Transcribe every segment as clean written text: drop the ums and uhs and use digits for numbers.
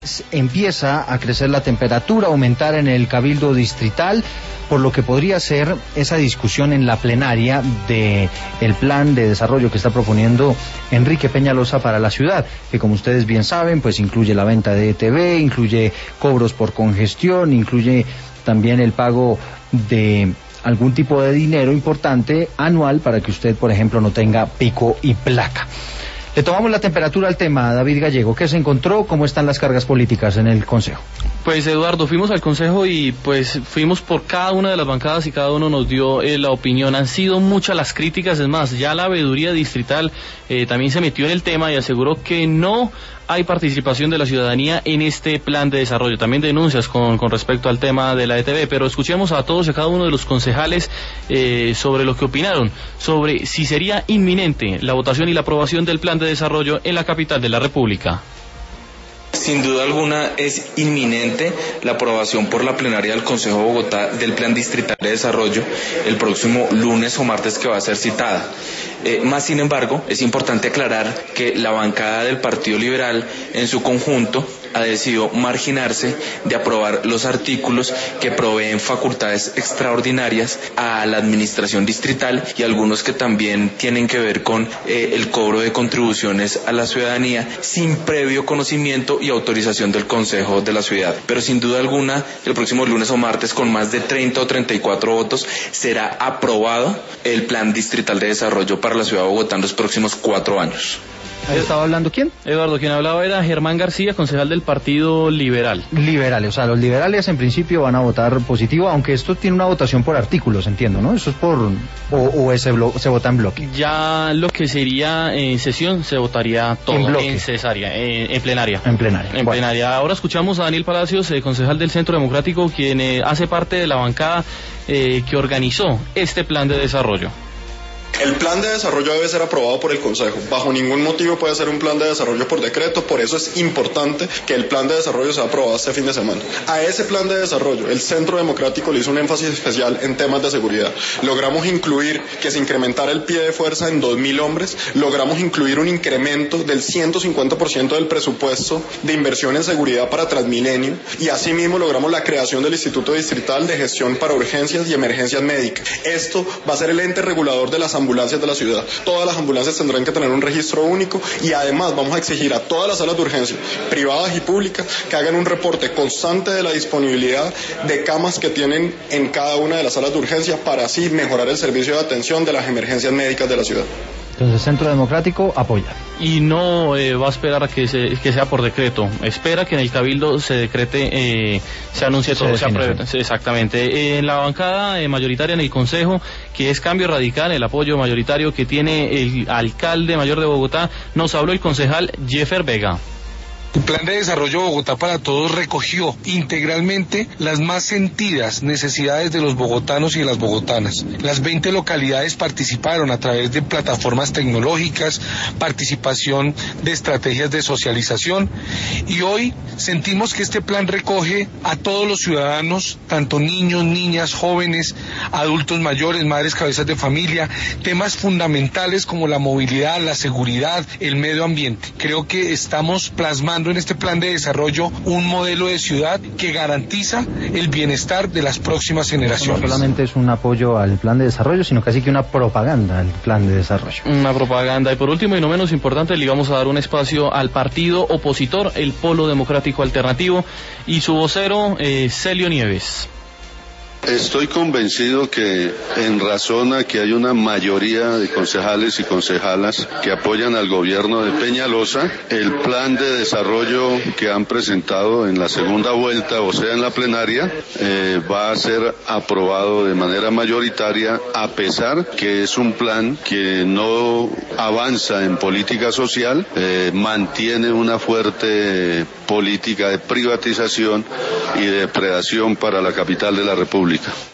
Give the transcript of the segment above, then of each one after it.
empieza a crecer la temperatura, aumentar en el Cabildo Distrital, por lo que podría ser esa discusión en la plenaria de el plan de desarrollo que está proponiendo Enrique Peñalosa para la ciudad, que como ustedes bien saben, pues incluye la venta de ETV, incluye cobros por congestión, incluye también el pago de algún tipo de dinero importante anual para que usted, por ejemplo, no tenga pico y placa. Le tomamos la temperatura al tema, David Gallego. ¿Qué se encontró? ¿Cómo están las cargas políticas en el Consejo? Pues Eduardo, fuimos al Consejo y pues fuimos por cada una de las bancadas y cada uno nos dio la opinión. Han sido muchas las críticas, es más, ya la veeduría distrital también se metió en el tema y aseguró que no hay participación de la ciudadanía en este plan de desarrollo. También denuncias con respecto al tema de la ETV, pero escuchemos a todos y a cada uno de los concejales sobre lo que opinaron, sobre si sería inminente la votación y la aprobación del plan de desarrollo en la capital de la República. Sin duda alguna es inminente la aprobación por la plenaria del Consejo de Bogotá del Plan Distrital de Desarrollo el próximo lunes o martes que va a ser citada. Más sin embargo, es importante aclarar que la bancada del Partido Liberal en su conjunto ha decidido marginarse de aprobar los artículos que proveen facultades extraordinarias a la administración distrital y algunos que también tienen que ver con el cobro de contribuciones a la ciudadanía sin previo conocimiento y autorización del Consejo de la Ciudad. Pero sin duda alguna, el próximo lunes o martes, con más de 30 o 34 votos, será aprobado el Plan Distrital de Desarrollo para la Ciudad de Bogotá en los próximos 4 años. ¿Ahí estaba hablando quién? Eduardo, quien hablaba era Germán García, concejal del Partido Liberal. Liberales, o sea, los liberales en principio van a votar positivo, aunque esto tiene una votación por artículos, entiendo, ¿no? Eso es por... o se vota en bloque. Ya lo que sería en sesión se votaría todo en cesárea, en plenaria. En plenaria. En plenaria. Ahora escuchamos a Daniel Palacios, concejal del Centro Democrático, quien hace parte de la bancada que organizó este plan de desarrollo. El plan de desarrollo debe ser aprobado por el Consejo. Bajo ningún motivo puede ser un plan de desarrollo por decreto, por eso es importante que el plan de desarrollo sea aprobado este fin de semana. A ese plan de desarrollo, el Centro Democrático le hizo un énfasis especial en temas de seguridad. Logramos incluir que se incrementara el pie de fuerza en 2.000 hombres, logramos incluir un incremento del 150% del presupuesto de inversión en seguridad para Transmilenio y asimismo logramos la creación del Instituto Distrital de Gestión para Urgencias y Emergencias Médicas. Esto va a ser el ente regulador de las ambulancias de la ciudad. Todas las ambulancias tendrán que tener un registro único y además vamos a exigir a todas las salas de urgencia, privadas y públicas, que hagan un reporte constante de la disponibilidad de camas que tienen en cada una de las salas de urgencia para así mejorar el servicio de atención de las emergencias médicas de la ciudad. Entonces, Centro Democrático apoya. Y no va a esperar a que sea por decreto. Espera que en el Cabildo se decrete, se anuncie todo, se apruebe. Exactamente. En la bancada mayoritaria en el Consejo, que es Cambio Radical, el apoyo mayoritario que tiene el alcalde mayor de Bogotá, nos habló el concejal Jeffer Vega. El Plan de Desarrollo Bogotá para Todos recogió integralmente las más sentidas necesidades de los bogotanos y de las bogotanas. Las 20 localidades participaron a través de plataformas tecnológicas, participación de estrategias de socialización y hoy sentimos que este plan recoge a todos los ciudadanos, tanto niños, niñas, jóvenes, adultos mayores, madres, cabezas de familia, temas fundamentales como la movilidad, la seguridad, el medio ambiente. Creo que estamos plasmando en este plan de desarrollo un modelo de ciudad que garantiza el bienestar de las próximas generaciones. No solamente es un apoyo al plan de desarrollo, sino casi que una propaganda al plan de desarrollo. Una propaganda. Y por último y no menos importante, le vamos a dar un espacio al partido opositor, el Polo Democrático Alternativo, y su vocero, Celio Nieves. Estoy convencido que en razón a que hay una mayoría de concejales y concejalas que apoyan al gobierno de Peñalosa, el plan de desarrollo que han presentado en la segunda vuelta, o sea en la plenaria, va a ser aprobado de manera mayoritaria, a pesar que es un plan que no avanza en política social, mantiene una fuerte política de privatización y de depredación para la capital de la República.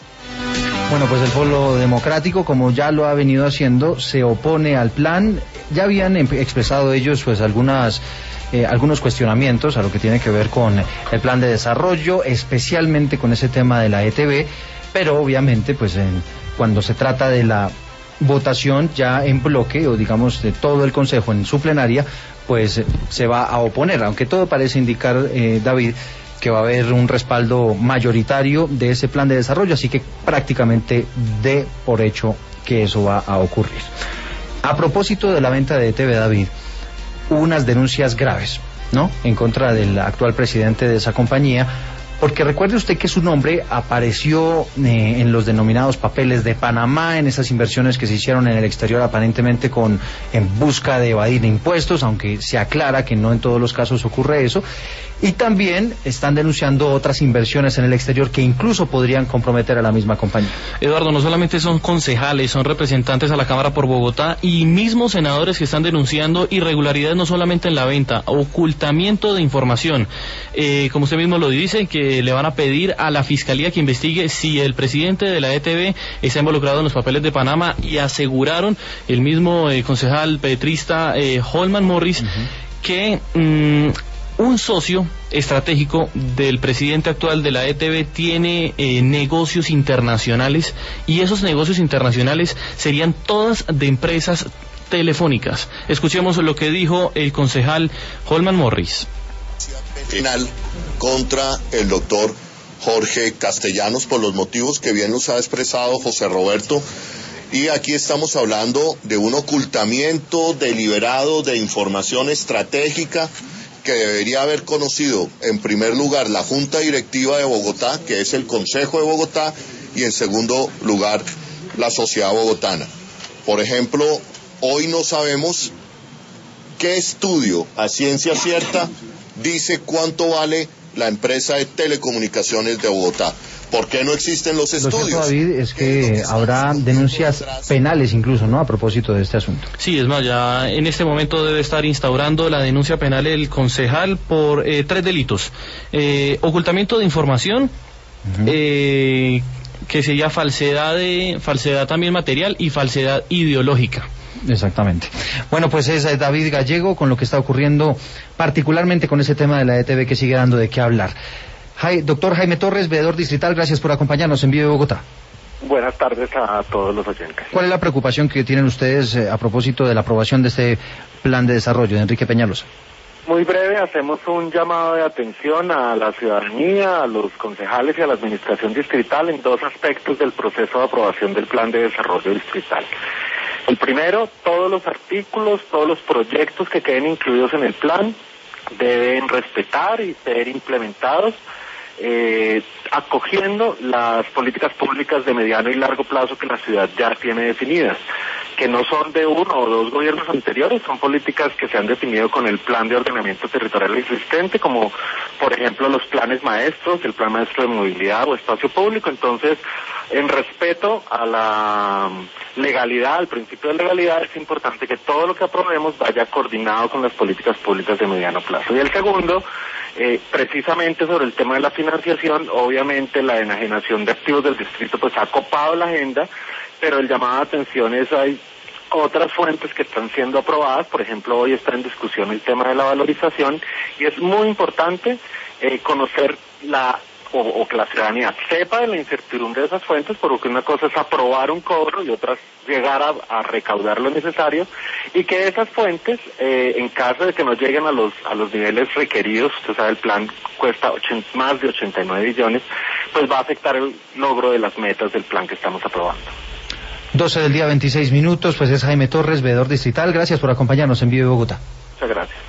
Bueno, pues el Polo Democrático, como ya lo ha venido haciendo, se opone al plan. Ya habían expresado ellos pues algunos cuestionamientos a lo que tiene que ver con el plan de desarrollo, especialmente con ese tema de la ETV, pero obviamente pues cuando se trata de la votación ya en bloque, o digamos de todo el Consejo en su plenaria, pues se va a oponer, aunque todo parece indicar, David, que va a haber un respaldo mayoritario de ese plan de desarrollo, así que prácticamente de por hecho que eso va a ocurrir. A propósito de la venta de ETV, David, hubo unas denuncias graves, ¿no?, en contra del actual presidente de esa compañía, porque recuerde usted que su nombre apareció en los denominados papeles de Panamá, en esas inversiones que se hicieron en el exterior aparentemente en busca de evadir impuestos, aunque se aclara que no en todos los casos ocurre eso, y también están denunciando otras inversiones en el exterior que incluso podrían comprometer a la misma compañía. Eduardo, no solamente son concejales, son representantes a la Cámara por Bogotá y mismos senadores que están denunciando irregularidades no solamente en la venta, ocultamiento de información. Como usted mismo lo dice, que le van a pedir a la Fiscalía que investigue si el presidente de la ETV está involucrado en los papeles de Panamá, y aseguraron el mismo concejal petrista Holman Morris que un socio estratégico del presidente actual de la ETV tiene negocios internacionales, y esos negocios internacionales serían todas de empresas telefónicas. Escuchemos lo que dijo el concejal Holman Morris. Penal contra el doctor Jorge Castellanos por los motivos que bien los ha expresado José Roberto, y aquí estamos hablando de un ocultamiento deliberado de información estratégica que debería haber conocido en primer lugar la Junta Directiva de Bogotá, que es el Consejo de Bogotá, y en segundo lugar la sociedad bogotana. Por ejemplo, hoy no sabemos qué estudio a ciencia cierta dice cuánto vale la empresa de telecomunicaciones de Bogotá. ¿Por qué no existen los estudios? Lo cierto, David, es que habrá denuncias penales incluso, ¿no?, a propósito de este asunto. Sí, es más, ya en este momento debe estar instaurando la denuncia penal el concejal por 3 delitos. Ocultamiento de información, que sería falsedad también material, y falsedad ideológica. Exactamente. Bueno, pues es David Gallego con lo que está ocurriendo particularmente con ese tema de la ETV, que sigue dando de qué hablar. Doctor Jaime Torres, veedor distrital, gracias por acompañarnos en Vivo de Bogotá. Buenas tardes a todos los oyentes. ¿Cuál es la preocupación que tienen ustedes a propósito de la aprobación de este plan de desarrollo de Enrique Peñalosa? Muy breve, hacemos un llamado de atención a la ciudadanía, a los concejales y a la administración distrital en 2 aspectos del proceso de aprobación del plan de desarrollo distrital. El primero, todos los artículos, todos los proyectos que queden incluidos en el plan deben respetar y ser implementados, acogiendo las políticas públicas de mediano y largo plazo que la ciudad ya tiene definidas, que no son de 1 o 2 gobiernos anteriores, son políticas que se han definido con el plan de ordenamiento territorial existente, como por ejemplo los planes maestros, el plan maestro de movilidad o espacio público. Entonces, en respeto a la legalidad, al principio de legalidad, es importante que todo lo que aprobemos vaya coordinado con las políticas públicas de mediano plazo. Y el segundo, precisamente sobre el tema de la financiación, obviamente la enajenación de activos del distrito pues ha copado la agenda, pero el llamado de atención es hay otras fuentes que están siendo aprobadas. Por ejemplo, hoy está en discusión el tema de la valorización, y es muy importante conocer o que la ciudadanía sepa de la incertidumbre de esas fuentes, porque una cosa es aprobar un cobro y otra es llegar a recaudar lo necesario, y que esas fuentes, en caso de que no lleguen a los niveles requeridos, usted sabe, el plan cuesta más de 89 billones, pues va a afectar el logro de las metas del plan que estamos aprobando. 12 del día, 26 minutos, pues es Jaime Torres, veedor distrital. Gracias por acompañarnos en Vivo de Bogotá. Muchas gracias.